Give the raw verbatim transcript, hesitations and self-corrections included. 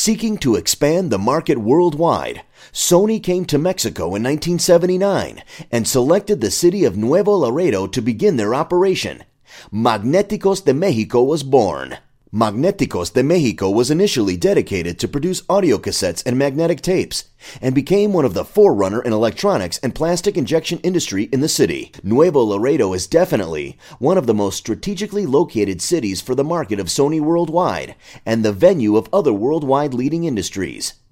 Seeking to expand the market worldwide, Sony came to Mexico in nineteen seventy-nine and selected the city of Nuevo Laredo to begin their operation. Magnéticos de Mexico was born. Magnéticos de Mexico was initially dedicated to produce audio cassettes and magnetic tapes, and became one of the forerunner in electronics and plastic injection industry in the city. Nuevo Laredo is definitely one of the most strategically located cities for the market of Sony worldwide, and the venue of other worldwide leading industries.